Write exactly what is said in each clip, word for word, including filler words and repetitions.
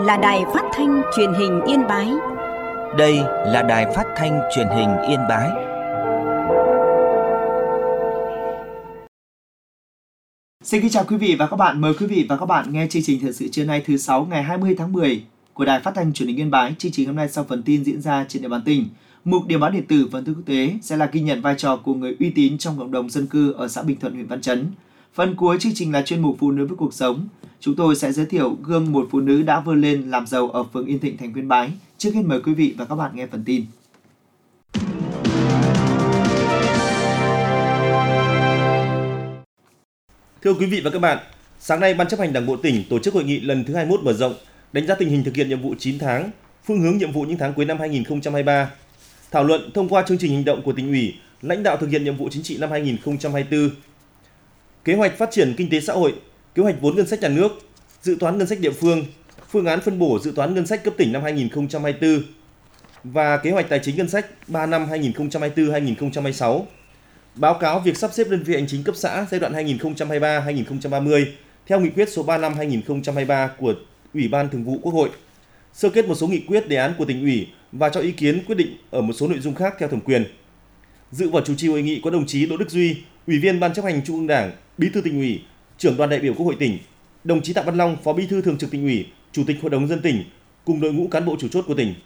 là Đài Phát thanh Truyền hình Yên Bái. Đây là Đài Phát thanh Truyền hình Yên Bái. Xin kính chào quý vị và các bạn. Mời quý vị và các bạn nghe chương trình thời sự trưa nay thứ sáu ngày hai mươi tháng mười của Đài Phát thanh Truyền hình Yên Bái. Chương trình hôm nay sau phần tin diễn ra trên địa bàn tỉnh, mục điểm báo điện tử phần tin quốc tế sẽ là ghi nhận vai trò của người uy tín trong cộng đồng dân cư ở xã Bình Thuận, huyện Văn Chấn. Phần cuối chương trình là chuyên mục Phụ nữ với cuộc sống. Chúng tôi sẽ giới thiệu gương một phụ nữ đã vươn lên làm giàu ở phường Yên Thịnh, thành phố Yên Bái. Trước hết mời quý vị và các bạn nghe phần tin. Thưa quý vị và các bạn, sáng nay Ban chấp hành Đảng bộ tỉnh tổ chức hội nghị lần thứ hai mươi mốt mở rộng, đánh giá tình hình thực hiện nhiệm vụ chín tháng, phương hướng nhiệm vụ những tháng cuối năm hai nghìn không trăm hai mươi ba, thảo luận thông qua chương trình hành động của tỉnh ủy, lãnh đạo thực hiện nhiệm vụ chính trị năm hai nghìn không trăm hai mươi tư, kế hoạch phát triển kinh tế xã hội, kế hoạch vốn ngân sách nhà nước, dự toán ngân sách địa phương, phương án phân bổ dự toán ngân sách cấp tỉnh năm hai nghìn không trăm hai mươi tư và kế hoạch tài chính ngân sách ba năm hai nghìn không trăm hai mươi tư đến hai nghìn không trăm hai mươi sáu. Báo cáo việc sắp xếp đơn vị hành chính cấp xã giai đoạn hai nghìn không trăm hai mươi ba đến hai nghìn không trăm ba mươi theo nghị quyết số ba năm hai nghìn không trăm hai mươi ba của Ủy ban Thường vụ Quốc hội. Sơ kết một số nghị quyết đề án của tỉnh ủy và cho ý kiến quyết định ở một số nội dung khác theo thẩm quyền. Dự và chủ trì hội nghị có đồng chí Đỗ Đức Duy, Ủy viên Ban chấp hành Trung ương Đảng, Bí thư tỉnh ủy, Trưởng đoàn đại biểu Quốc hội tỉnh, đồng chí Tạ Văn Long, Phó Bí thư Thường trực tỉnh ủy, Chủ tịch Hội đồng nhân dân tỉnh cùng đội ngũ cán bộ chủ chốt của tỉnh.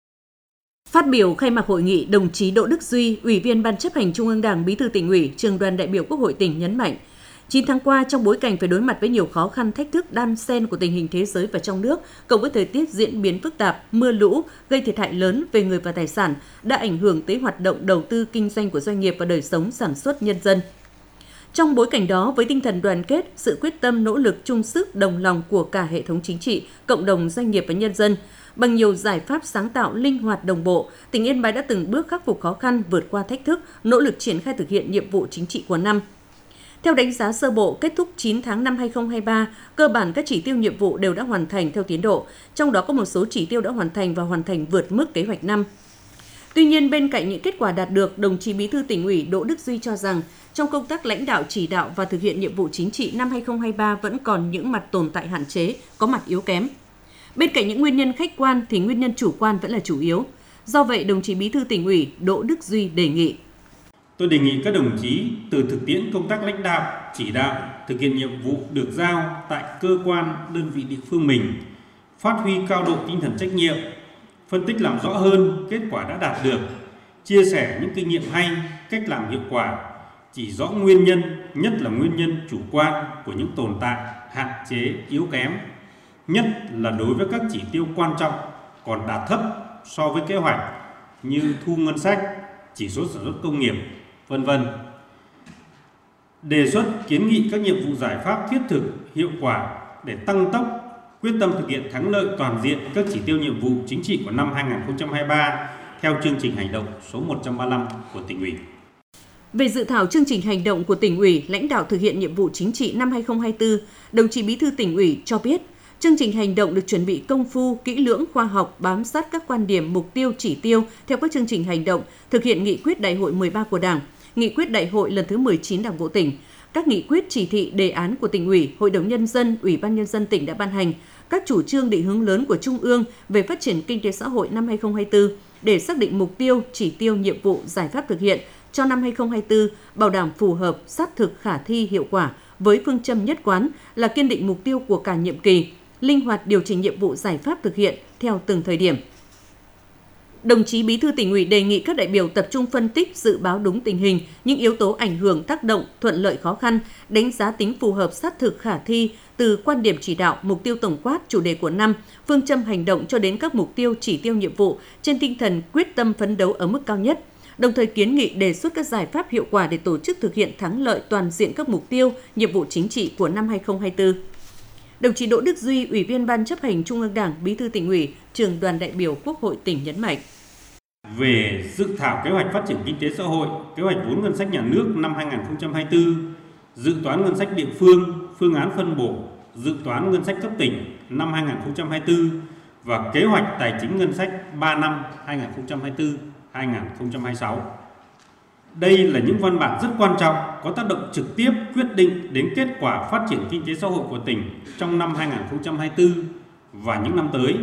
Phát biểu khai mạc hội nghị, đồng chí Đỗ Đức Duy, Ủy viên Ban chấp hành Trung ương Đảng, Bí thư tỉnh ủy, Trưởng đoàn đại biểu Quốc hội tỉnh nhấn mạnh, chín tháng qua trong bối cảnh phải đối mặt với nhiều khó khăn thách thức đan xen của tình hình thế giới và trong nước, cộng với thời tiết diễn biến phức tạp, mưa lũ gây thiệt hại lớn về người và tài sản đã ảnh hưởng tới hoạt động đầu tư kinh doanh của doanh nghiệp và đời sống sản xuất nhân dân. Trong bối cảnh đó, với tinh thần đoàn kết, sự quyết tâm nỗ lực chung sức đồng lòng của cả hệ thống chính trị, cộng đồng doanh nghiệp và nhân dân, bằng nhiều giải pháp sáng tạo linh hoạt đồng bộ, tỉnh Yên Bái đã từng bước khắc phục khó khăn, vượt qua thách thức, nỗ lực triển khai thực hiện nhiệm vụ chính trị của năm. Theo đánh giá sơ bộ, kết thúc chín tháng năm hai nghìn không trăm hai mươi ba, cơ bản các chỉ tiêu nhiệm vụ đều đã hoàn thành theo tiến độ, trong đó có một số chỉ tiêu đã hoàn thành và hoàn thành vượt mức kế hoạch năm. Tuy nhiên, bên cạnh những kết quả đạt được, đồng chí Bí thư tỉnh ủy Đỗ Đức Duy cho rằng, trong công tác lãnh đạo chỉ đạo và thực hiện nhiệm vụ chính trị năm hai nghìn không trăm hai mươi ba vẫn còn những mặt tồn tại hạn chế, có mặt yếu kém. Bên cạnh những nguyên nhân khách quan thì nguyên nhân chủ quan vẫn là chủ yếu. Do vậy, đồng chí Bí thư tỉnh ủy Đỗ Đức Duy đề nghị. Tôi đề nghị các đồng chí từ thực tiễn công tác lãnh đạo, chỉ đạo, thực hiện nhiệm vụ được giao tại cơ quan, đơn vị địa phương mình, phát huy cao độ tinh thần trách nhiệm, phân tích làm rõ hơn kết quả đã đạt được, chia sẻ những kinh nghiệm hay, cách làm hiệu quả, chỉ rõ nguyên nhân, nhất là nguyên nhân chủ quan của những tồn tại, hạn chế, yếu kém, nhất là đối với các chỉ tiêu quan trọng còn đạt thấp so với kế hoạch như thu ngân sách, chỉ số sản xuất công nghiệp, vân vân. Đề xuất kiến nghị các nhiệm vụ giải pháp thiết thực, hiệu quả để tăng tốc, quyết tâm thực hiện thắng lợi toàn diện các chỉ tiêu nhiệm vụ chính trị của năm hai nghìn không trăm hai mươi ba theo chương trình hành động số một trăm ba mươi lăm của tỉnh ủy. Về dự thảo chương trình hành động của tỉnh ủy, lãnh đạo thực hiện nhiệm vụ chính trị năm hai nghìn không trăm hai mươi tư, đồng chí Bí thư tỉnh ủy cho biết, chương trình hành động được chuẩn bị công phu, kỹ lưỡng, khoa học, bám sát các quan điểm, mục tiêu, chỉ tiêu theo các chương trình hành động, thực hiện nghị quyết đại hội mười ba của Đảng, nghị quyết đại hội lần thứ mười chín Đảng bộ tỉnh, các nghị quyết chỉ thị, đề án của tỉnh ủy, Hội đồng nhân dân, Ủy ban nhân dân tỉnh đã ban hành, các chủ trương định hướng lớn của Trung ương về phát triển kinh tế xã hội năm hai nghìn không trăm hai mươi tư để xác định mục tiêu, chỉ tiêu, nhiệm vụ, giải pháp thực hiện cho năm hai nghìn không trăm hai mươi tư, bảo đảm phù hợp, sát thực, khả thi, hiệu quả với phương châm nhất quán là kiên định mục tiêu của cả nhiệm kỳ, linh hoạt điều chỉnh nhiệm vụ giải pháp thực hiện theo từng thời điểm. Đồng chí Bí thư tỉnh ủy đề nghị các đại biểu tập trung phân tích, dự báo đúng tình hình, những yếu tố ảnh hưởng, tác động, thuận lợi, khó khăn, đánh giá tính phù hợp, sát thực, khả thi từ quan điểm chỉ đạo, mục tiêu tổng quát, chủ đề của năm, phương châm hành động cho đến các mục tiêu, chỉ tiêu nhiệm vụ trên tinh thần quyết tâm phấn đấu ở mức cao nhất. Đồng thời kiến nghị đề xuất các giải pháp hiệu quả để tổ chức thực hiện thắng lợi toàn diện các mục tiêu, nhiệm vụ chính trị của năm hai nghìn không trăm hai mươi tư. Đồng chí Đỗ Đức Duy, Ủy viên Ban chấp hành Trung ương Đảng, Bí thư tỉnh ủy, Trưởng đoàn đại biểu Quốc hội tỉnh nhấn mạnh. Về dự thảo kế hoạch phát triển kinh tế xã hội, kế hoạch vốn ngân sách nhà nước năm hai nghìn không trăm hai mươi tư, dự toán ngân sách địa phương, phương án phân bổ, dự toán ngân sách cấp tỉnh năm hai nghìn không trăm hai mươi tư và kế hoạch tài chính ngân sách ba năm hai nghìn không trăm hai mươi tư đến hai nghìn không trăm hai mươi sáu. Đây là những văn bản rất quan trọng có tác động trực tiếp quyết định đến kết quả phát triển kinh tế xã hội của tỉnh trong năm hai nghìn không trăm hai mươi tư và những năm tới.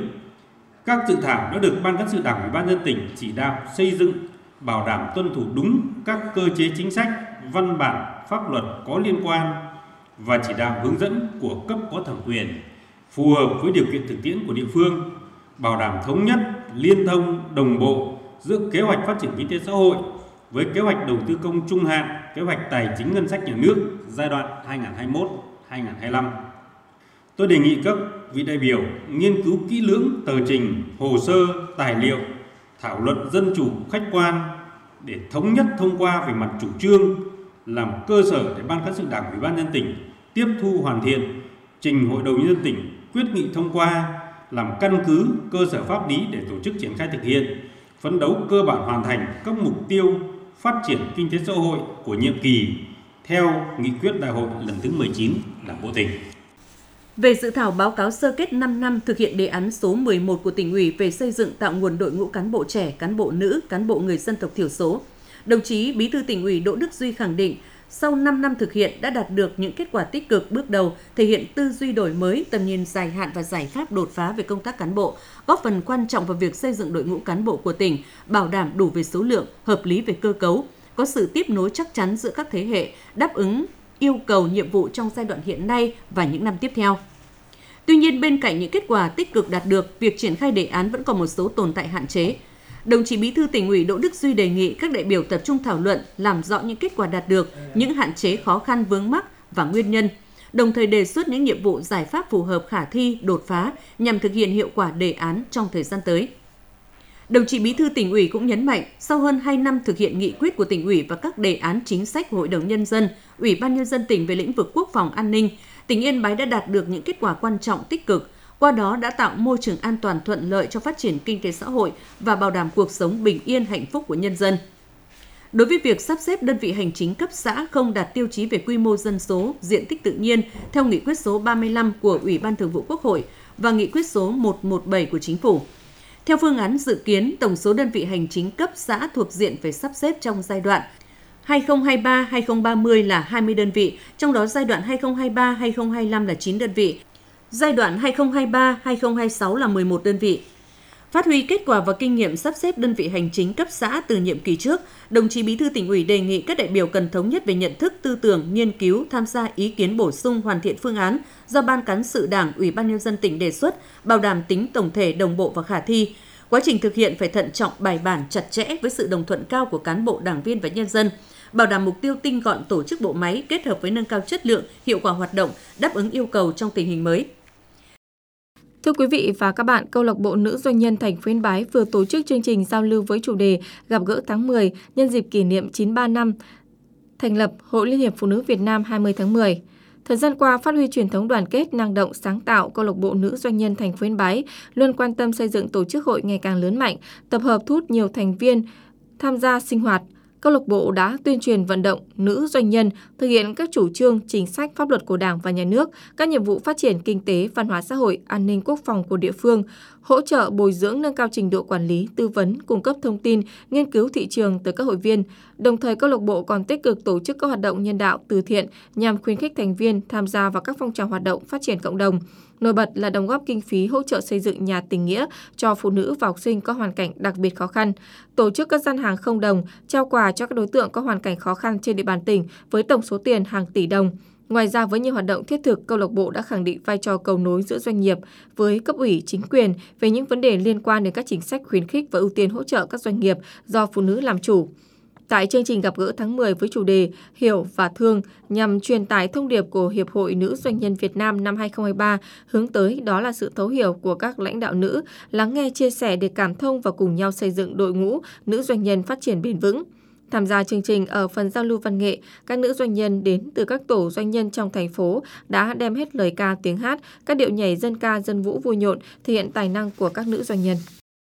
Các dự thảo đã được Ban Cán sự Đảng Ủy ban nhân dân tỉnh chỉ đạo xây dựng, bảo đảm tuân thủ đúng các cơ chế chính sách, văn bản, pháp luật có liên quan và chỉ đạo hướng dẫn của cấp có thẩm quyền, phù hợp với điều kiện thực tiễn của địa phương, bảo đảm thống nhất, liên thông, đồng bộ giữa kế hoạch phát triển kinh tế xã hội với kế hoạch đầu tư công trung hạn, kế hoạch tài chính ngân sách nhà nước giai đoạn hai nghìn không trăm hai mươi mốt đến hai nghìn không trăm hai mươi lăm. Tôi đề nghị các vị đại biểu nghiên cứu kỹ lưỡng tờ trình, hồ sơ, tài liệu, thảo luận dân chủ, khách quan để thống nhất thông qua về mặt chủ trương, làm cơ sở để Ban Cán sự Đảng Ủy ban nhân dân tỉnh tiếp thu hoàn thiện, trình Hội đồng nhân dân tỉnh quyết nghị thông qua, làm căn cứ cơ sở pháp lý để tổ chức triển khai thực hiện, phấn đấu cơ bản hoàn thành các mục tiêu phát triển kinh tế xã hội của nhiệm kỳ theo nghị quyết đại hội lần thứ mười chín Đảng bộ tỉnh. Về dự thảo báo cáo sơ kết năm năm thực hiện đề án số mười một của Tỉnh ủy về xây dựng tạo nguồn đội ngũ cán bộ trẻ, cán bộ nữ, cán bộ người dân tộc thiểu số, đồng chí Bí thư Tỉnh ủy Đỗ Đức Duy khẳng định, sau năm năm thực hiện đã đạt được những kết quả tích cực bước đầu, thể hiện tư duy đổi mới, tầm nhìn dài hạn và giải pháp đột phá về công tác cán bộ, góp phần quan trọng vào việc xây dựng đội ngũ cán bộ của tỉnh, bảo đảm đủ về số lượng, hợp lý về cơ cấu, có sự tiếp nối chắc chắn giữa các thế hệ, đáp ứng yêu cầu nhiệm vụ trong giai đoạn hiện nay và những năm tiếp theo. Tuy nhiên, bên cạnh những kết quả tích cực đạt được, việc triển khai đề án vẫn còn một số tồn tại hạn chế. Đồng chí Bí thư Tỉnh ủy Đỗ Đức Duy đề nghị các đại biểu tập trung thảo luận, làm rõ những kết quả đạt được, những hạn chế khó khăn vướng mắc và nguyên nhân, đồng thời đề xuất những nhiệm vụ giải pháp phù hợp khả thi, đột phá nhằm thực hiện hiệu quả đề án trong thời gian tới. Đồng chí Bí thư Tỉnh ủy cũng nhấn mạnh, sau hơn hai năm thực hiện nghị quyết của Tỉnh ủy và các đề án chính sách của Hội đồng Nhân dân, Ủy ban Nhân dân tỉnh về lĩnh vực quốc phòng an ninh, tỉnh Yên Bái đã đạt được những kết quả quan trọng tích cực, qua đó đã tạo môi trường an toàn thuận lợi cho phát triển kinh tế xã hội và bảo đảm cuộc sống bình yên hạnh phúc của nhân dân. Đối với việc sắp xếp đơn vị hành chính cấp xã không đạt tiêu chí về quy mô dân số, diện tích tự nhiên theo nghị quyết số ba mươi lăm của Ủy ban Thường vụ Quốc hội và nghị quyết số một trăm mười bảy của Chính phủ. Theo phương án dự kiến, tổng số đơn vị hành chính cấp xã thuộc diện phải sắp xếp trong giai đoạn hai nghìn không trăm hai mươi ba đến hai nghìn không trăm ba mươi là hai mươi đơn vị, trong đó giai đoạn hai nghìn không trăm hai mươi ba đến hai nghìn không trăm hai mươi lăm là chín đơn vị, giai đoạn hai nghìn không trăm hai mươi ba đến hai nghìn không trăm hai mươi sáu là mười một đơn vị. Phát huy kết quả và kinh nghiệm sắp xếp đơn vị hành chính cấp xã từ nhiệm kỳ trước, đồng chí Bí thư Tỉnh ủy đề nghị các đại biểu cần thống nhất về nhận thức, tư tưởng, nghiên cứu, tham gia ý kiến bổ sung hoàn thiện phương án do Ban Cán sự Đảng, Ủy ban Nhân dân tỉnh đề xuất, bảo đảm tính tổng thể, đồng bộ và khả thi. Quá trình thực hiện phải thận trọng, bài bản, chặt chẽ với sự đồng thuận cao của cán bộ, đảng viên và nhân dân, bảo đảm mục tiêu tinh gọn tổ chức bộ máy kết hợp với nâng cao chất lượng, hiệu quả hoạt động, đáp ứng yêu cầu trong tình hình mới. Thưa quý vị và các bạn, Câu lạc bộ Nữ Doanh nhân thành phố Yên Bái vừa tổ chức chương trình giao lưu với chủ đề Gặp gỡ tháng mười nhân dịp kỷ niệm chín mươi ba năm thành lập Hội Liên hiệp Phụ nữ Việt Nam hai mươi tháng mười. Thời gian qua, phát huy truyền thống đoàn kết, năng động, sáng tạo, Câu lạc bộ Nữ Doanh nhân thành phố Yên Bái luôn quan tâm xây dựng tổ chức hội ngày càng lớn mạnh, tập hợp thu hút nhiều thành viên tham gia sinh hoạt. Câu lạc bộ đã tuyên truyền vận động nữ doanh nhân thực hiện các chủ trương, chính sách, pháp luật của Đảng và Nhà nước, các nhiệm vụ phát triển kinh tế, văn hóa xã hội, an ninh quốc phòng của địa phương, hỗ trợ bồi dưỡng nâng cao trình độ quản lý, tư vấn, cung cấp thông tin, nghiên cứu thị trường tới các hội viên. Đồng thời, câu lạc bộ còn tích cực tổ chức các hoạt động nhân đạo, từ thiện nhằm khuyến khích thành viên tham gia vào các phong trào hoạt động phát triển cộng đồng. Nổi bật là đóng góp kinh phí hỗ trợ xây dựng nhà tình nghĩa cho phụ nữ và học sinh có hoàn cảnh đặc biệt khó khăn, tổ chức các gian hàng không đồng, trao quà cho các đối tượng có hoàn cảnh khó khăn trên địa bàn tỉnh với tổng số tiền hàng tỷ đồng. Ngoài ra, với nhiều hoạt động thiết thực, câu lạc bộ đã khẳng định vai trò cầu nối giữa doanh nghiệp với cấp ủy, chính quyền về những vấn đề liên quan đến các chính sách khuyến khích và ưu tiên hỗ trợ các doanh nghiệp do phụ nữ làm chủ. Tại chương trình gặp gỡ tháng mười với chủ đề Hiểu và Thương nhằm truyền tải thông điệp của Hiệp hội Nữ Doanh nhân Việt Nam năm hai không hai ba, hướng tới đó là sự thấu hiểu của các lãnh đạo nữ, lắng nghe chia sẻ để cảm thông và cùng nhau xây dựng đội ngũ nữ doanh nhân phát triển bền vững. Tham gia chương trình ở phần giao lưu văn nghệ, các nữ doanh nhân đến từ các tổ doanh nhân trong thành phố đã đem hết lời ca tiếng hát, các điệu nhảy dân ca dân vũ vui nhộn, thể hiện tài năng của các nữ doanh nhân.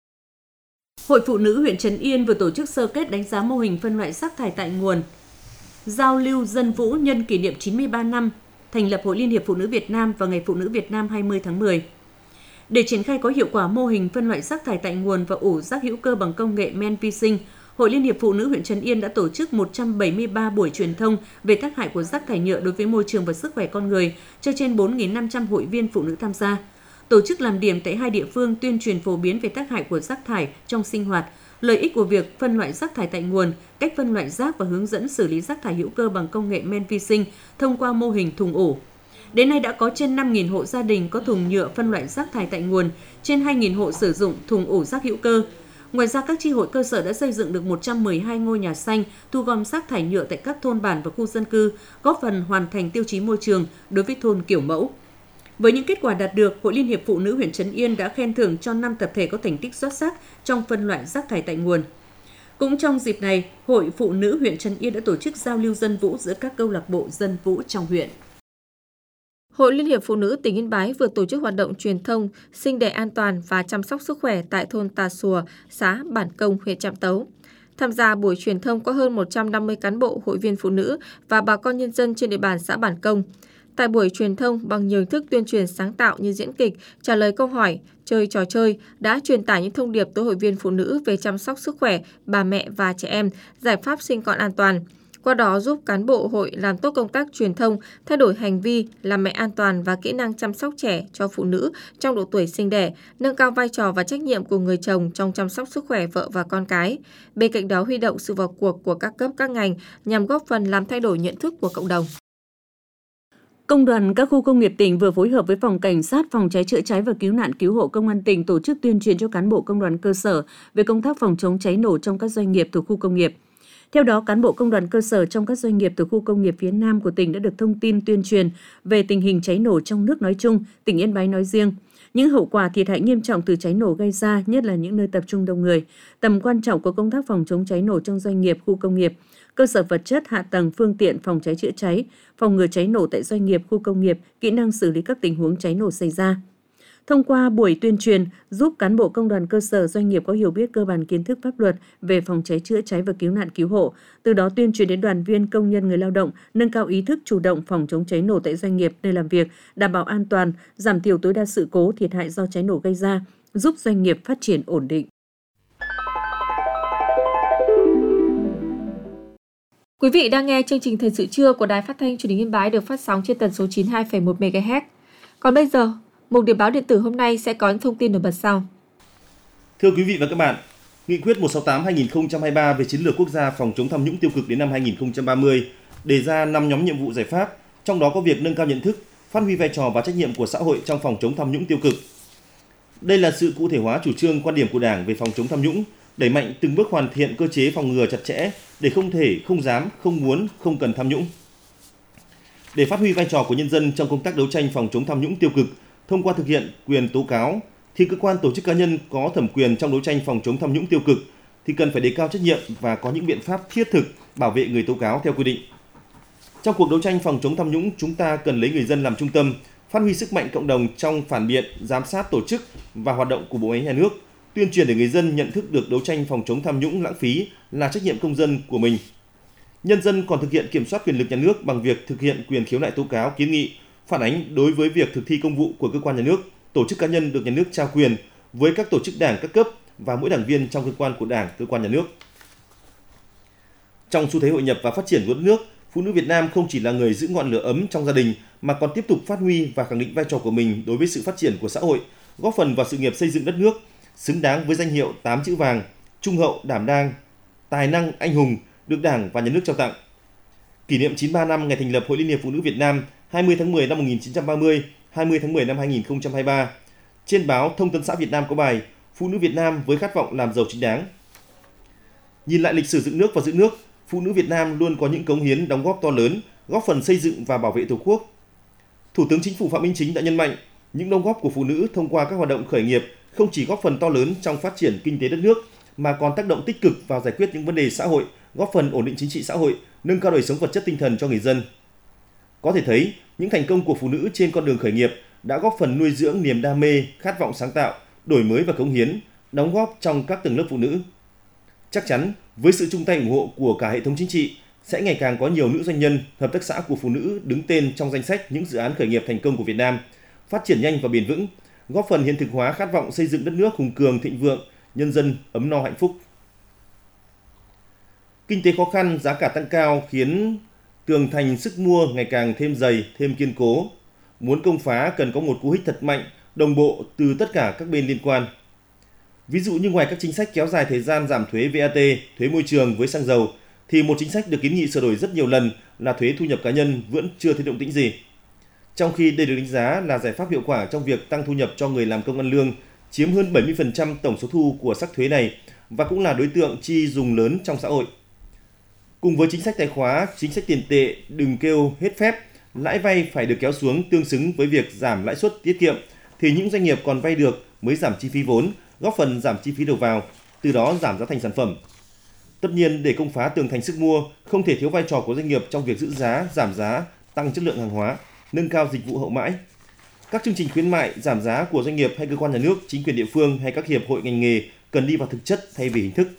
Hội Phụ nữ huyện Trấn Yên vừa tổ chức sơ kết đánh giá mô hình phân loại rác thải tại nguồn, giao lưu dân vũ nhân kỷ niệm chín mươi ba năm thành lập Hội Liên hiệp Phụ nữ Việt Nam và Ngày Phụ nữ Việt Nam hai mươi tháng mười. Để triển khai có hiệu quả mô hình phân loại rác thải tại nguồn và ủ rác hữu cơ bằng công nghệ men vi sinh, Hội Liên hiệp Phụ nữ huyện Trấn Yên đã tổ chức một trăm bảy mươi ba buổi truyền thông về tác hại của rác thải nhựa đối với môi trường và sức khỏe con người cho trên bốn nghìn năm trăm hội viên phụ nữ tham gia. tổ chức làm điểm tại hai địa phương tuyên truyền phổ biến về tác hại của rác thải trong sinh hoạt, lợi ích của việc phân loại rác thải tại nguồn, cách phân loại rác và hướng dẫn xử lý rác thải hữu cơ bằng công nghệ men vi sinh thông qua mô hình thùng ổ. Đến nay đã có trên năm nghìn hộ gia đình có thùng nhựa phân loại rác thải tại nguồn, trên hai nghìn hộ sử dụng thùng ổ rác hữu cơ. Ngoài ra, các chi hội cơ sở đã xây dựng được một trăm mười hai ngôi nhà xanh thu gom rác thải nhựa tại các thôn bản và khu dân cư, góp phần hoàn thành tiêu chí môi trường đối với thôn kiểu mẫu. Với những kết quả đạt được, Hội Liên hiệp Phụ nữ huyện Trấn Yên đã khen thưởng cho năm tập thể có thành tích xuất sắc trong phân loại rác thải tại nguồn. Cũng trong dịp này, Hội Phụ nữ huyện Trấn Yên đã tổ chức giao lưu dân vũ giữa các câu lạc bộ dân vũ trong huyện. Hội Liên hiệp Phụ nữ tỉnh Yên Bái vừa tổ chức hoạt động truyền thông sinh đẻ an toàn và chăm sóc sức khỏe tại thôn Tà Xùa, xã Bản Công, huyện Trạm Tấu. Tham gia buổi truyền thông có hơn một trăm năm mươi cán bộ, hội viên phụ nữ và bà con nhân dân trên địa bàn xã Bản Công. Tại buổi truyền thông, bằng nhiều hình thức tuyên truyền sáng tạo như diễn kịch, trả lời câu hỏi, chơi trò chơi đã truyền tải những thông điệp tới hội viên phụ nữ về chăm sóc sức khỏe bà mẹ và trẻ em, giải pháp sinh con an toàn. Qua đó giúp cán bộ hội làm tốt công tác truyền thông, thay đổi hành vi, làm mẹ an toàn và kỹ năng chăm sóc trẻ cho phụ nữ trong độ tuổi sinh đẻ, nâng cao vai trò và trách nhiệm của người chồng trong chăm sóc sức khỏe vợ và con cái. Bên cạnh đó huy động sự vào cuộc của các cấp các ngành nhằm góp phần làm thay đổi nhận thức của cộng đồng. Công đoàn các khu công nghiệp tỉnh vừa phối hợp với Phòng Cảnh sát Phòng cháy chữa cháy và Cứu nạn Cứu hộ Công an tỉnh tổ chức tuyên truyền cho cán bộ công đoàn cơ sở về công tác phòng chống cháy nổ trong các doanh nghiệp thuộc khu công nghiệp. Theo đó, cán bộ công đoàn cơ sở trong các doanh nghiệp thuộc khu công nghiệp phía Nam của tỉnh đã được thông tin tuyên truyền về tình hình cháy nổ trong nước nói chung, tỉnh Yên Bái nói riêng, những hậu quả thiệt hại nghiêm trọng từ cháy nổ gây ra, nhất là những nơi tập trung đông người, tầm quan trọng của công tác phòng chống cháy nổ trong doanh nghiệp, khu công nghiệp, cơ sở vật chất, hạ tầng, phương tiện phòng cháy chữa cháy, phòng ngừa cháy nổ tại doanh nghiệp, khu công nghiệp, kỹ năng xử lý các tình huống cháy nổ xảy ra. Thông qua buổi tuyên truyền, giúp cán bộ công đoàn cơ sở doanh nghiệp có hiểu biết cơ bản kiến thức pháp luật về phòng cháy chữa cháy và cứu nạn cứu hộ, từ đó tuyên truyền đến đoàn viên, công nhân, người lao động, nâng cao ý thức chủ động phòng chống cháy nổ tại doanh nghiệp, nơi làm việc, đảm bảo an toàn, giảm thiểu tối đa sự cố, thiệt hại do cháy nổ gây ra, giúp doanh nghiệp phát triển ổn định. Quý vị đang nghe chương trình Thời sự trưa của Đài Phát thanh Truyền hình Yên Bái được phát sóng trên tần số chín mươi hai phẩy một mê ga héc. Còn bây giờ, mục điểm báo điện tử hôm nay sẽ có những thông tin nổi bật sau. Thưa quý vị và các bạn, Nghị quyết một trăm sáu mươi tám trên hai nghìn không trăm hai mươi ba về chiến lược quốc gia phòng chống tham nhũng tiêu cực đến năm hai nghìn không trăm ba mươi đề ra năm nhóm nhiệm vụ giải pháp, trong đó có việc nâng cao nhận thức, phát huy vai trò và trách nhiệm của xã hội trong phòng chống tham nhũng tiêu cực. Đây là sự cụ thể hóa chủ trương quan điểm của Đảng về phòng chống tham nhũng, đẩy mạnh từng bước hoàn thiện cơ chế phòng ngừa chặt chẽ để không thể, không dám, không muốn, không cần tham nhũng. Để phát huy vai trò của nhân dân trong công tác đấu tranh phòng chống tham nhũng tiêu cực, thông qua thực hiện quyền tố cáo, thì cơ quan tổ chức cá nhân có thẩm quyền trong đấu tranh phòng chống tham nhũng tiêu cực thì cần phải đề cao trách nhiệm và có những biện pháp thiết thực bảo vệ người tố cáo theo quy định. Trong cuộc đấu tranh phòng chống tham nhũng, chúng ta cần lấy người dân làm trung tâm, phát huy sức mạnh cộng đồng trong phản biện, giám sát tổ chức và hoạt động của bộ máy nhà nước, tuyên truyền để người dân nhận thức được đấu tranh phòng chống tham nhũng lãng phí là trách nhiệm công dân của mình. Nhân dân còn thực hiện kiểm soát quyền lực nhà nước bằng việc thực hiện quyền khiếu nại tố cáo, kiến nghị, phản ánh đối với việc thực thi công vụ của cơ quan nhà nước, tổ chức cá nhân được nhà nước trao quyền với các tổ chức đảng các cấp và mỗi đảng viên trong cơ quan của Đảng, cơ quan nhà nước. Trong xu thế hội nhập và phát triển của đất nước, phụ nữ Việt Nam không chỉ là người giữ ngọn lửa ấm trong gia đình mà còn tiếp tục phát huy và khẳng định vai trò của mình đối với sự phát triển của xã hội, góp phần vào sự nghiệp xây dựng đất nước, xứng đáng với danh hiệu tám chữ vàng, trung hậu, đảm đang, tài năng, anh hùng được Đảng và nhà nước trao tặng. Kỷ niệm chín mươi ba năm ngày thành lập Hội Liên hiệp Phụ nữ Việt Nam hai mươi tháng mười năm một nghìn chín trăm ba mươi, hai mươi tháng mười năm hai nghìn không trăm hai mươi ba. Trên báo Thông tấn xã Việt Nam có bài Phụ nữ Việt Nam với khát vọng làm giàu chính đáng. Nhìn lại lịch sử dựng nước và giữ nước, phụ nữ Việt Nam luôn có những cống hiến đóng góp to lớn, góp phần xây dựng và bảo vệ Tổ quốc. Thủ tướng Chính phủ Phạm Minh Chính đã nhấn mạnh, những đóng góp của phụ nữ thông qua các hoạt động khởi nghiệp không chỉ góp phần to lớn trong phát triển kinh tế đất nước mà còn tác động tích cực vào giải quyết những vấn đề xã hội, góp phần ổn định chính trị xã hội, nâng cao đời sống vật chất tinh thần cho người dân. Có thể thấy, những thành công của phụ nữ trên con đường khởi nghiệp đã góp phần nuôi dưỡng niềm đam mê, khát vọng sáng tạo, đổi mới và cống hiến, đóng góp trong các tầng lớp phụ nữ. Chắc chắn, với sự chung tay ủng hộ của cả hệ thống chính trị, sẽ ngày càng có nhiều nữ doanh nhân, hợp tác xã của phụ nữ đứng tên trong danh sách những dự án khởi nghiệp thành công của Việt Nam, phát triển nhanh và bền vững, góp phần hiện thực hóa khát vọng xây dựng đất nước hùng cường thịnh vượng, nhân dân ấm no hạnh phúc. Kinh tế khó khăn, giá cả tăng cao khiến tường thành sức mua ngày càng thêm dày, thêm kiên cố. Muốn công phá cần có một cú hích thật mạnh, đồng bộ từ tất cả các bên liên quan. Ví dụ như ngoài các chính sách kéo dài thời gian giảm thuế vê a tê, thuế môi trường với xăng dầu, thì một chính sách được kiến nghị sửa đổi rất nhiều lần là thuế thu nhập cá nhân vẫn chưa thấy động tĩnh gì. Trong khi đây được đánh giá là giải pháp hiệu quả trong việc tăng thu nhập cho người làm công ăn lương, chiếm hơn bảy mươi phần trăm tổng số thu của sắc thuế này và cũng là đối tượng chi dùng lớn trong xã hội. Cùng với chính sách tài khóa, chính sách tiền tệ đừng kêu hết phép, lãi vay phải được kéo xuống tương xứng với việc giảm lãi suất tiết kiệm, thì những doanh nghiệp còn vay được mới giảm chi phí vốn, góp phần giảm chi phí đầu vào, từ đó giảm giá thành sản phẩm. Tất nhiên, để công phá tường thành sức mua, không thể thiếu vai trò của doanh nghiệp trong việc giữ giá, giảm giá, tăng chất lượng hàng hóa, nâng cao dịch vụ hậu mãi. Các chương trình khuyến mại, giảm giá của doanh nghiệp hay cơ quan nhà nước, chính quyền địa phương hay các hiệp hội ngành nghề cần đi vào thực chất thay vì hình thức.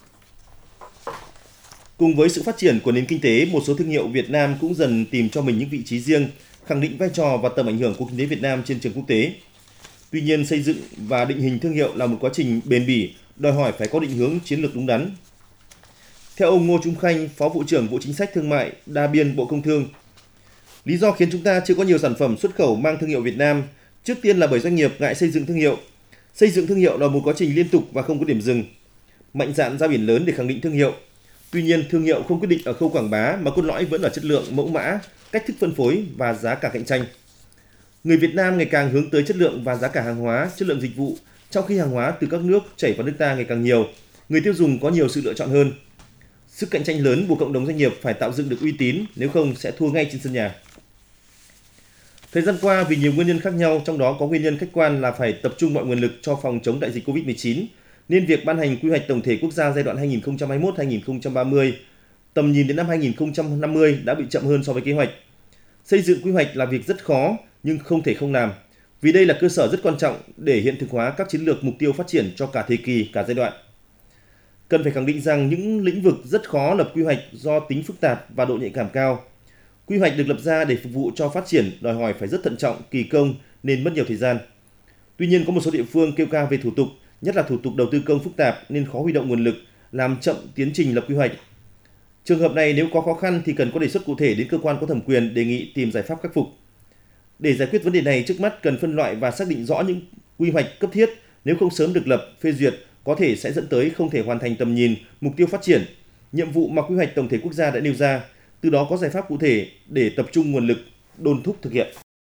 Cùng với sự phát triển của nền kinh tế, một số thương hiệu Việt Nam cũng dần tìm cho mình những vị trí riêng, khẳng định vai trò và tầm ảnh hưởng của kinh tế Việt Nam trên trường quốc tế. Tuy nhiên, xây dựng và định hình thương hiệu là một quá trình bền bỉ, đòi hỏi phải có định hướng chiến lược đúng đắn. Theo ông Ngô Trung Khanh, Phó Vụ trưởng Vụ Chính sách Thương mại, Đa biên Bộ Công Thương, lý do khiến chúng ta chưa có nhiều sản phẩm xuất khẩu mang thương hiệu Việt Nam, trước tiên là bởi doanh nghiệp ngại xây dựng thương hiệu. Xây dựng thương hiệu là một quá trình liên tục và không có điểm dừng. Mạnh dạn ra biển lớn để khẳng định thương hiệu. Tuy nhiên, thương hiệu không quyết định ở khâu quảng bá mà cốt lõi vẫn ở chất lượng, mẫu mã, cách thức phân phối và giá cả cạnh tranh. Người Việt Nam ngày càng hướng tới chất lượng và giá cả hàng hóa, chất lượng dịch vụ, trong khi hàng hóa từ các nước chảy vào nước ta ngày càng nhiều, người tiêu dùng có nhiều sự lựa chọn hơn. Sức cạnh tranh lớn buộc cộng đồng doanh nghiệp phải tạo dựng được uy tín, nếu không sẽ thua ngay trên sân nhà. Thời gian qua, vì nhiều nguyên nhân khác nhau, trong đó có nguyên nhân khách quan là phải tập trung mọi nguồn lực cho phòng chống đại dịch cô vít mười chín, nên việc ban hành quy hoạch tổng thể quốc gia giai đoạn hai nghìn không trăm hai mươi mốt đến hai nghìn không trăm ba mươi, tầm nhìn đến năm hai nghìn không trăm năm mươi đã bị chậm hơn so với kế hoạch. Xây dựng quy hoạch là việc rất khó nhưng không thể không làm, vì đây là cơ sở rất quan trọng để hiện thực hóa các chiến lược mục tiêu phát triển cho cả thời kỳ, cả giai đoạn. Cần phải khẳng định rằng những lĩnh vực rất khó lập quy hoạch do tính phức tạp và độ nhạy cảm cao. Quy hoạch được lập ra để phục vụ cho phát triển đòi hỏi phải rất thận trọng, kỳ công nên mất nhiều thời gian. Tuy nhiên, có một số địa phương kêu ca về thủ tục, nhất là thủ tục đầu tư công phức tạp nên khó huy động nguồn lực, làm chậm tiến trình lập quy hoạch. Trường hợp này nếu có khó khăn thì cần có đề xuất cụ thể đến cơ quan có thẩm quyền đề nghị tìm giải pháp khắc phục. Để giải quyết vấn đề này, trước mắt cần phân loại và xác định rõ những quy hoạch cấp thiết, nếu không sớm được lập, phê duyệt có thể sẽ dẫn tới không thể hoàn thành tầm nhìn, mục tiêu phát triển, nhiệm vụ mà quy hoạch tổng thể quốc gia đã nêu ra, từ đó có giải pháp cụ thể để tập trung nguồn lực, đôn thúc thực hiện.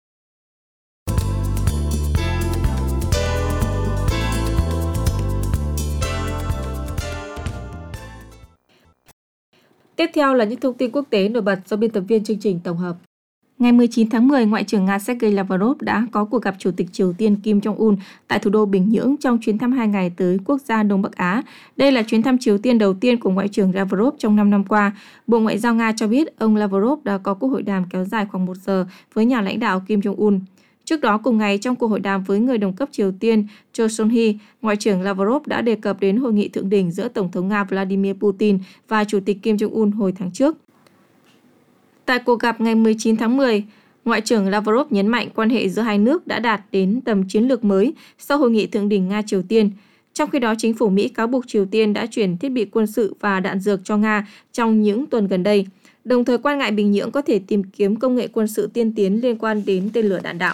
Tiếp theo là những thông tin quốc tế nổi bật do biên tập viên chương trình tổng hợp. Ngày mười chín tháng mười, Ngoại trưởng Nga Sergei Lavrov đã có cuộc gặp Chủ tịch Triều Tiên Kim Jong-un tại thủ đô Bình Nhưỡng trong chuyến thăm hai ngày tới quốc gia Đông Bắc Á. Đây là chuyến thăm Triều Tiên đầu tiên của Ngoại trưởng Lavrov trong năm năm qua. Bộ Ngoại giao Nga cho biết ông Lavrov đã có cuộc hội đàm kéo dài khoảng một giờ với nhà lãnh đạo Kim Jong-un. Trước đó cùng ngày, trong cuộc hội đàm với người đồng cấp Triều Tiên Cho Son-hee, Ngoại trưởng Lavrov đã đề cập đến hội nghị thượng đỉnh giữa Tổng thống Nga Vladimir Putin và Chủ tịch Kim Jong-un hồi tháng trước. Tại cuộc gặp ngày mười chín tháng mười, Ngoại trưởng Lavrov nhấn mạnh quan hệ giữa hai nước đã đạt đến tầm chiến lược mới sau hội nghị thượng đỉnh Nga-Triều Tiên. Trong khi đó, chính phủ Mỹ cáo buộc Triều Tiên đã chuyển thiết bị quân sự và đạn dược cho Nga trong những tuần gần đây, đồng thời quan ngại Bình Nhưỡng có thể tìm kiếm công nghệ quân sự tiên tiến liên quan đến tên lửa đạn đạo.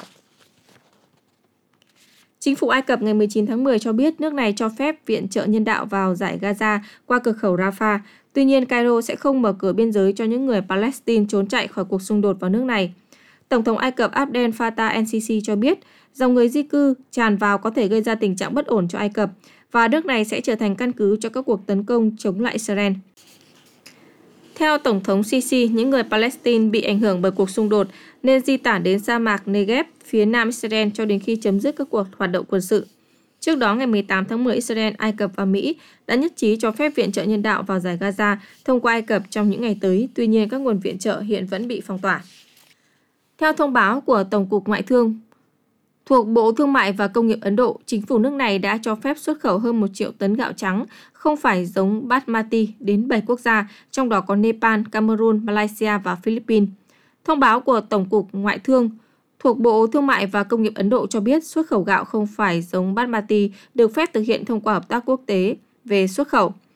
Chính phủ Ai Cập ngày mười chín tháng mười cho biết nước này cho phép viện trợ nhân đạo vào dải Gaza qua cửa khẩu Rafah. Tuy nhiên, Cairo sẽ không mở cửa biên giới cho những người Palestine trốn chạy khỏi cuộc xung đột vào nước này. Tổng thống Ai Cập Abdel Fattah el-Sisi cho biết dòng người di cư tràn vào có thể gây ra tình trạng bất ổn cho Ai Cập và nước này sẽ trở thành căn cứ cho các cuộc tấn công chống lại Israel. Theo Tổng thống Sisi, những người Palestine bị ảnh hưởng bởi cuộc xung đột nên di tản đến sa mạc Negev phía nam Israel cho đến khi chấm dứt các cuộc hoạt động quân sự. Trước đó, ngày mười tám tháng mười, Israel, Ai Cập và Mỹ đã nhất trí cho phép viện trợ nhân đạo vào dải Gaza thông qua Ai Cập trong những ngày tới, tuy nhiên các nguồn viện trợ hiện vẫn bị phong tỏa. Theo thông báo của Tổng cục Ngoại thương thuộc Bộ Thương mại và Công nghiệp Ấn Độ, chính phủ nước này đã cho phép xuất khẩu hơn một triệu tấn gạo trắng không phải giống Basmati đến bảy quốc gia, trong đó có Nepal, Cameroon, Malaysia và Philippines. Thông báo của Tổng cục Ngoại thương thuộc Bộ Thương mại và Công nghiệp Ấn Độ cho biết xuất khẩu gạo không phải giống Basmati được phép thực hiện thông qua hợp tác quốc tế về xuất khẩu.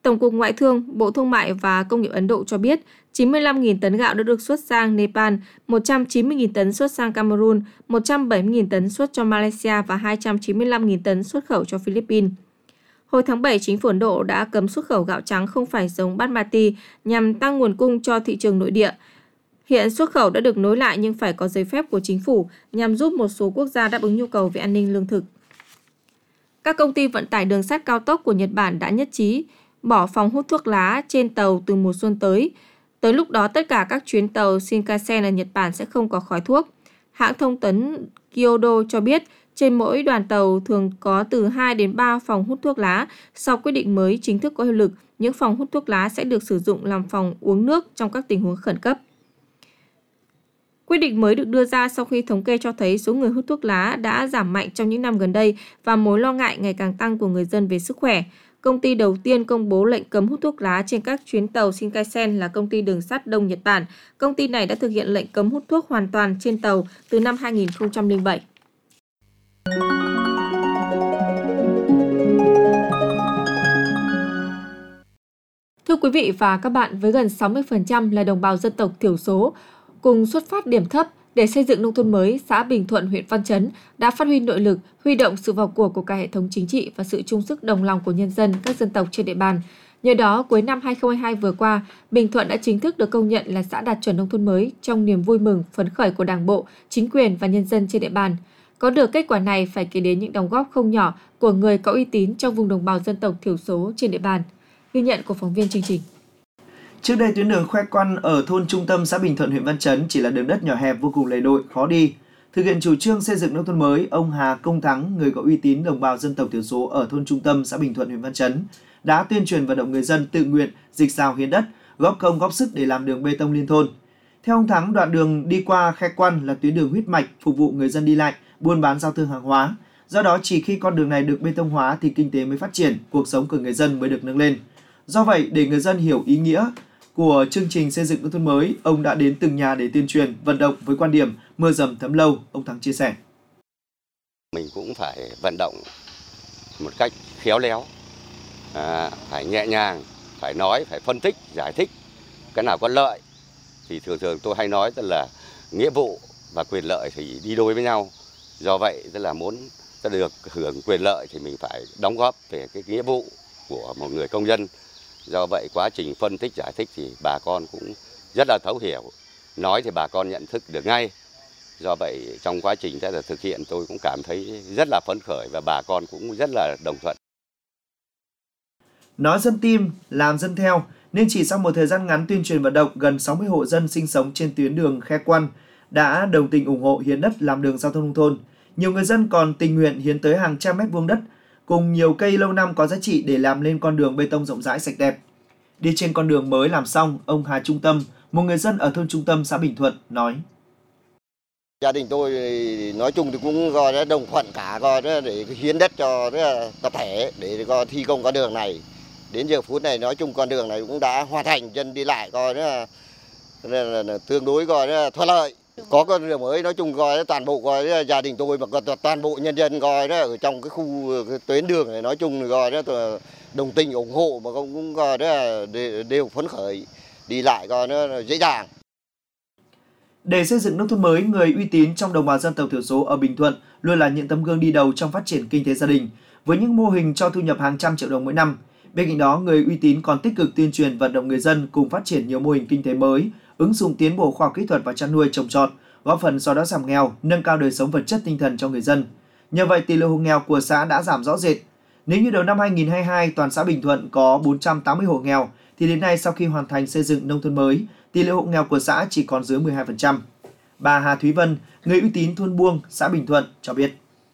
Tổng cục Ngoại thương, Bộ Thương mại và Công nghiệp Ấn Độ cho biết chín mươi lăm nghìn tấn gạo đã được xuất sang Nepal, một trăm chín mươi nghìn tấn xuất sang Cameroon, một trăm bảy mươi nghìn tấn xuất cho Malaysia và hai trăm chín mươi lăm nghìn tấn xuất khẩu cho Philippines. Hồi tháng bảy, chính phủ Ấn Độ đã cấm xuất khẩu gạo trắng không phải giống Basmati nhằm tăng nguồn cung cho thị trường nội địa. Hiện xuất khẩu đã được nối lại nhưng phải có giấy phép của chính phủ nhằm giúp một số quốc gia đáp ứng nhu cầu về an ninh lương thực. Các công ty vận tải đường sắt cao tốc của Nhật Bản đã nhất trí bỏ phòng hút thuốc lá trên tàu từ mùa xuân tới. Tới lúc đó, tất cả các chuyến tàu Shinkansen ở Nhật Bản sẽ không có khói thuốc. Hãng thông tấn Kyodo cho biết trên mỗi đoàn tàu thường có từ hai đến ba phòng hút thuốc lá. Sau quyết định mới chính thức có hiệu lực, những phòng hút thuốc lá sẽ được sử dụng làm phòng uống nước trong các tình huống khẩn cấp. Quyết định mới được đưa ra sau khi thống kê cho thấy số người hút thuốc lá đã giảm mạnh trong những năm gần đây và mối lo ngại ngày càng tăng của người dân về sức khỏe. Công ty đầu tiên công bố lệnh cấm hút thuốc lá trên các chuyến tàu Shinkansen là công ty đường sắt Đông Nhật Bản. Công ty này đã thực hiện lệnh cấm hút thuốc hoàn toàn trên tàu từ năm hai nghìn không trăm lẻ bảy. Thưa quý vị và các bạn, với gần sáu mươi phần trăm là đồng bào dân tộc thiểu số, cùng xuất phát điểm thấp để xây dựng nông thôn mới, xã Bình Thuận, huyện Văn Chấn đã phát huy nội lực, huy động sự vào cuộc của cả hệ thống chính trị và sự chung sức đồng lòng của nhân dân các dân tộc trên địa bàn. Nhờ đó, cuối năm hai nghìn không trăm hai mươi hai vừa qua, Bình Thuận đã chính thức được công nhận là xã đạt chuẩn nông thôn mới trong niềm vui mừng, phấn khởi của Đảng bộ, chính quyền và nhân dân trên địa bàn. Có được kết quả này phải kể đến những đóng góp không nhỏ của người có uy tín trong vùng đồng bào dân tộc thiểu số trên địa bàn. Ghi nhận của phóng viên chương trình. Trước đây, tuyến đường Khoe Quan ở thôn Trung Tâm, xã Bình Thuận, huyện Văn Chấn chỉ là đường đất nhỏ hẹp vô cùng lầy lội, khó đi. Thực hiện chủ trương xây dựng nông thôn mới, ông Hà Công Thắng, người có uy tín đồng bào dân tộc thiểu số ở thôn Trung Tâm, xã Bình Thuận, huyện Văn Chấn, đã tuyên truyền vận động người dân tự nguyện dịch rào hiến đất, góp công góp sức để làm đường bê tông liên thôn. Theo ông Thắng, đoạn đường đi qua Khe Quan là tuyến đường huyết mạch phục vụ người dân đi lại, buôn bán giao thương hàng hóa. Do đó, chỉ khi con đường này được bê tông hóa thì kinh tế mới phát triển, cuộc sống của người dân mới được nâng lên. Do vậy, để người dân hiểu ý nghĩa của chương trình xây dựng nông thôn mới, ông đã đến từng nhà để tuyên truyền, vận động với quan điểm mưa dầm thấm lâu, ông Thắng chia sẻ. Mình cũng phải vận động một cách khéo léo, à, phải nhẹ nhàng, phải nói, phải phân tích, giải thích cái nào có lợi. Thì thường thường tôi hay nói tức là nghĩa vụ và quyền lợi thì đi đôi với nhau. Do vậy, tức là muốn ta được hưởng quyền lợi thì mình phải đóng góp về cái nghĩa vụ của một người công dân. Do vậy, quá trình phân tích, giải thích thì bà con cũng rất là thấu hiểu. Nói thì bà con nhận thức được ngay. Do vậy, trong quá trình ta thực hiện tôi cũng cảm thấy rất là phấn khởi và bà con cũng rất là đồng thuận. Nói dân tim, làm dân theo, nên chỉ sau một thời gian ngắn tuyên truyền vận động, gần sáu mươi hộ dân sinh sống trên tuyến đường Khe Quan đã đồng tình ủng hộ hiến đất làm đường giao thông nông thôn. Nhiều người dân còn tình nguyện hiến tới hàng trăm mét vuông đất cùng nhiều cây lâu năm có giá trị để làm lên con đường bê tông rộng rãi sạch đẹp. Đi trên con đường mới làm xong, ông Hà Trung Tâm, một người dân ở thôn Trung Tâm, xã Bình Thuận, nói. Gia đình tôi nói chung thì cũng gọi là đồng thuận cả gọi là để hiến đất cho tập thể để gọi thi công con đường này. Đến giờ phút này nói chung con đường này cũng đã hoàn thành, dân đi lại coi là, là, là, là tương đối gọi là thuận lợi. Có con đường mới nói chung gọi là toàn bộ gọi là gia đình tôi và toàn bộ nhân dân gọi là ở trong cái khu cái tuyến đường này nói chung gọi là đồng tình ủng hộ mà cũng gọi là đều phấn khởi đi lại coi nó dễ dàng. Để xây dựng nông thôn mới, người uy tín trong đồng bào dân tộc thiểu số ở Bình Thuận luôn là những tấm gương đi đầu trong phát triển kinh tế gia đình với những mô hình cho thu nhập hàng trăm triệu đồng mỗi năm. Bên cạnh đó, người uy tín còn tích cực tuyên truyền vận động người dân cùng phát triển nhiều mô hình kinh tế mới, ứng dụng tiến bộ khoa học kỹ thuật vào chăn nuôi trồng trọt, góp phần xóa đói giảm nghèo, nâng cao đời sống vật chất tinh thần cho người dân. Nhờ vậy, tỷ lệ hộ nghèo của xã đã giảm rõ rệt. Nếu như đầu năm hai nghìn không trăm hai mươi hai toàn xã Bình Thuận có bốn trăm tám mươi hộ nghèo, thì đến nay sau khi hoàn thành xây dựng nông thôn mới, tỷ lệ hộ nghèo của xã chỉ còn dưới mười hai phần trăm. Bà Hà Thúy Vân, người uy tín thôn Buông, xã Bình Thuận cho biết.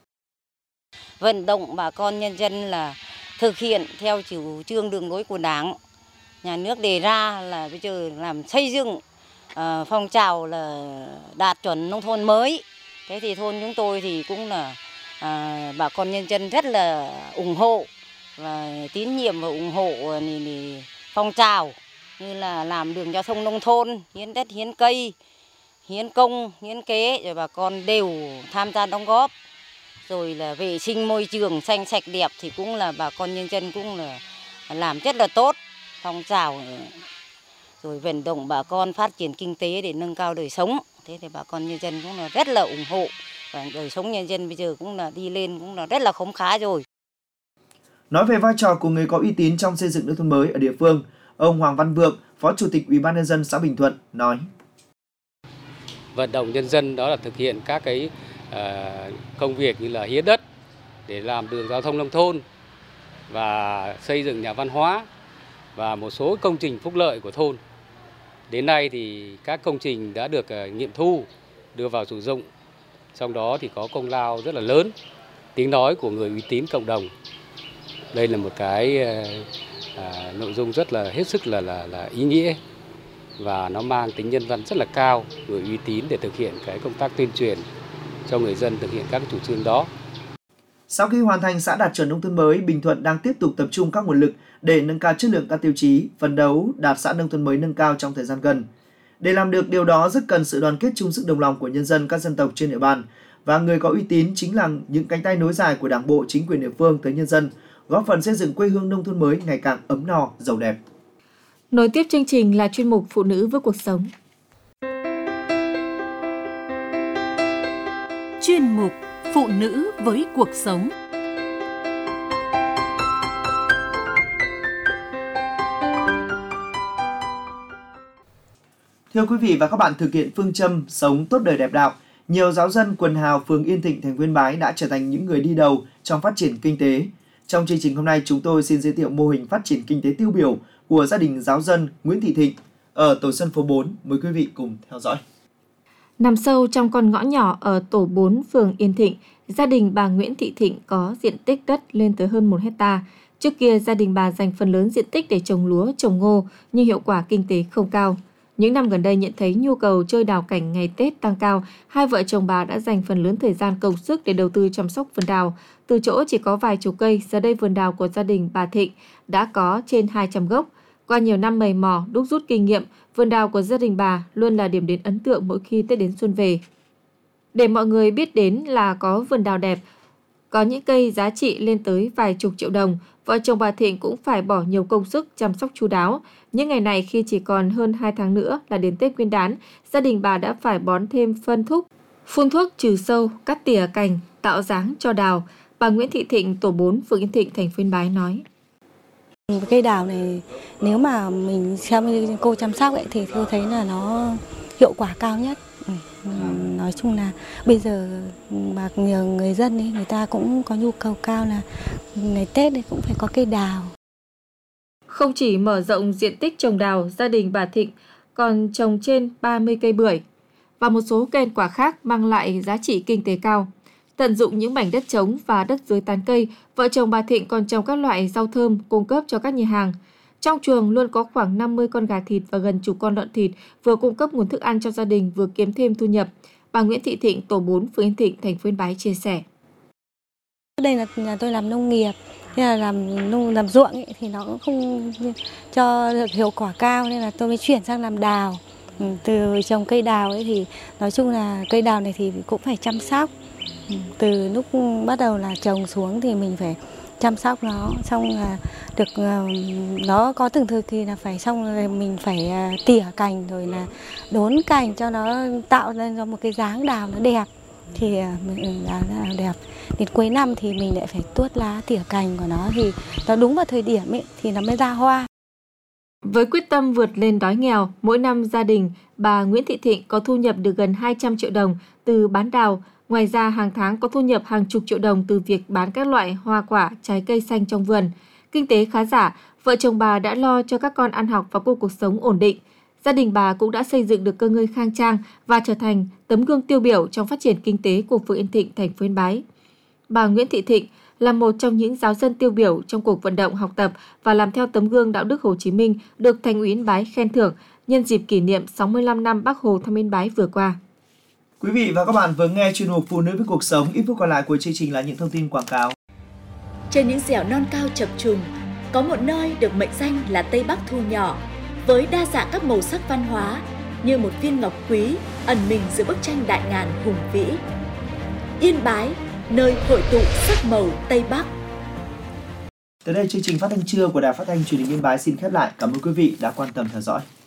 Vận động bà con nhân dân là thực hiện theo chủ trương đường lối của Đảng, nhà nước đề ra là bây giờ làm xây dựng uh, phong trào là đạt chuẩn nông thôn mới. Thế thì thôn chúng tôi thì cũng là uh, bà con nhân dân rất là ủng hộ và tín nhiệm và ủng hộ thì, thì phong trào như là làm đường giao thông nông thôn, hiến đất, hiến cây, hiến công, hiến kế, rồi bà con đều tham gia đóng góp. Rồi là vệ sinh môi trường xanh sạch đẹp thì cũng là bà con nhân dân cũng là làm rất là tốt, phong trào rồi vận động bà con phát triển kinh tế để nâng cao đời sống. Thế thì bà con nhân dân cũng là rất là ủng hộ, và đời sống nhân dân bây giờ cũng là đi lên cũng là rất là khấm khá rồi. Nói về vai trò của người có uy tín trong xây dựng nông thôn mới ở địa phương, ông Hoàng Văn Vượng, Phó Chủ tịch Ủy ban nhân dân xã Bình Thuận nói: Vận động nhân dân đó là thực hiện các cái uh, công việc như là hiến đất để làm đường giao thông nông thôn và xây dựng nhà văn hóa và một số công trình phúc lợi của thôn. Đến nay thì các công trình đã được uh, nghiệm thu, đưa vào sử dụng. Trong đó thì có công lao rất là lớn, tiếng nói của người uy tín cộng đồng. Đây là một cái uh, nội dung rất là hết sức là, là, là ý nghĩa và nó mang tính nhân văn rất là cao, người uy tín để thực hiện cái công tác tuyên truyền cho người dân thực hiện các chủ trương đó. Sau khi hoàn thành xã đạt chuẩn nông thôn mới, Bình Thuận đang tiếp tục tập trung các nguồn lực để nâng cao chất lượng các tiêu chí, phấn đấu đạt xã nông thôn mới nâng cao trong thời gian gần. Để làm được điều đó rất cần sự đoàn kết chung sức đồng lòng của nhân dân các dân tộc trên địa bàn, và người có uy tín chính là những cánh tay nối dài của Đảng bộ, chính quyền địa phương tới nhân dân, góp phần xây dựng quê hương nông thôn mới ngày càng ấm no, giàu đẹp. Nối tiếp chương trình là chuyên mục Phụ nữ với cuộc sống. Chuyên mục Phụ nữ với cuộc sống. Thưa quý vị và các bạn, thực hiện phương châm sống tốt đời đẹp đạo, nhiều giáo dân quần hào phường Yên Thịnh, thành phố Yên Bái đã trở thành những người đi đầu trong phát triển kinh tế. Trong chương trình hôm nay, chúng tôi xin giới thiệu mô hình phát triển kinh tế tiêu biểu của gia đình giáo dân Nguyễn Thị Thịnh ở tổ dân phố bốn. Mời quý vị cùng theo dõi. Nằm sâu trong con ngõ nhỏ ở tổ bốn phường Yên Thịnh, gia đình bà Nguyễn Thị Thịnh có diện tích đất lên tới hơn một hectare. Trước kia, gia đình bà dành phần lớn diện tích để trồng lúa, trồng ngô, nhưng hiệu quả kinh tế không cao. Những năm gần đây nhận thấy nhu cầu chơi đào cảnh ngày Tết tăng cao, hai vợ chồng bà đã dành phần lớn thời gian công sức để đầu tư chăm sóc vườn đào. Từ chỗ chỉ có vài chục cây, giờ đây vườn đào của gia đình bà Thịnh đã có trên hai trăm gốc. Qua nhiều năm mầy mò, đúc rút kinh nghiệm, vườn đào của gia đình bà luôn là điểm đến ấn tượng mỗi khi Tết đến xuân về. Để mọi người biết đến là có vườn đào đẹp, có những cây giá trị lên tới vài chục triệu đồng, vợ chồng bà Thịnh cũng phải bỏ nhiều công sức chăm sóc chu đáo. Những ngày này khi chỉ còn hơn hai tháng nữa là đến Tết Nguyên đán, gia đình bà đã phải bón thêm phân thúc, phun thuốc trừ sâu, cắt tỉa cành, tạo dáng cho đào. Bà Nguyễn Thị Thịnh, tổ bốn, phường Yên Thịnh, thành phố Yên Bái nói: Cây đào này nếu mà mình xem cô chăm sóc ấy, thì tôi thấy là nó hiệu quả cao nhất. Ừ. Nói chung là bây giờ mà nhiều người dân ấy, người ta cũng có nhu cầu cao là ngày Tết ấy cũng phải có cây đào. Không chỉ mở rộng diện tích trồng đào, gia đình bà Thịnh còn trồng trên ba mươi cây bưởi và một số cây quả khác mang lại giá trị kinh tế cao. Tận dụng những mảnh đất trống và đất dưới tán cây, vợ chồng bà Thịnh còn trồng các loại rau thơm cung cấp cho các nhà hàng. Trong chuồng luôn có khoảng năm mươi con gà thịt và gần chục con lợn thịt, vừa cung cấp nguồn thức ăn cho gia đình, vừa kiếm thêm thu nhập. Bà Nguyễn Thị Thịnh, tổ bốn, phường Yên Thịnh, thành phố Yên Bái chia sẻ: Đây là nhà tôi làm nông nghiệp, thế là làm nông làm ruộng ấy, thì nó cũng không cho được hiệu quả cao nên là tôi mới chuyển sang làm đào. Từ trồng cây đào ấy thì nói chung là cây đào này thì cũng phải chăm sóc. Từ lúc bắt đầu là trồng xuống thì mình phải chăm sóc nó, xong là được nó có từng thời kỳ là phải xong rồi mình phải tỉa cành rồi là đốn cành cho nó tạo ra cho một cái dáng đào nó đẹp, thì mình là đẹp. Đến cuối năm thì mình lại phải tuốt lá tỉa cành của nó thì nó đúng vào thời điểm ấy thì nó mới ra hoa. Với quyết tâm vượt lên đói nghèo, mỗi năm gia đình bà Nguyễn Thị Thịnh có thu nhập được gần hai trăm triệu đồng từ bán đào. Ngoài ra, hàng tháng có thu nhập hàng chục triệu đồng từ việc bán các loại hoa quả, trái cây xanh trong vườn. Kinh tế khá giả, vợ chồng bà đã lo cho các con ăn học và có cuộc sống ổn định. Gia đình bà cũng đã xây dựng được cơ ngơi khang trang và trở thành tấm gương tiêu biểu trong phát triển kinh tế của phường Yên Thịnh, thành phố Yên Bái. Bà Nguyễn Thị Thịnh là một trong những giáo dân tiêu biểu trong cuộc vận động học tập và làm theo tấm gương đạo đức Hồ Chí Minh được Thành ủy Yên Bái khen thưởng nhân dịp kỷ niệm sáu mươi lăm năm Bác Hồ thăm Yên Bái vừa qua. Quý vị và các bạn vừa nghe chuyên mục Phụ nữ với cuộc sống. Ít phút còn lại của chương trình là những thông tin quảng cáo. Trên những dẻo non cao chập trùng, có một nơi được mệnh danh là Tây Bắc thu nhỏ, với đa dạng các màu sắc văn hóa như một viên ngọc quý ẩn mình giữa bức tranh đại ngàn hùng vĩ. Yên Bái, nơi hội tụ sắc màu Tây Bắc. Tới đây chương trình phát thanh trưa của Đài Phát thanh Truyền hình Yên Bái xin khép lại. Cảm ơn quý vị đã quan tâm theo dõi.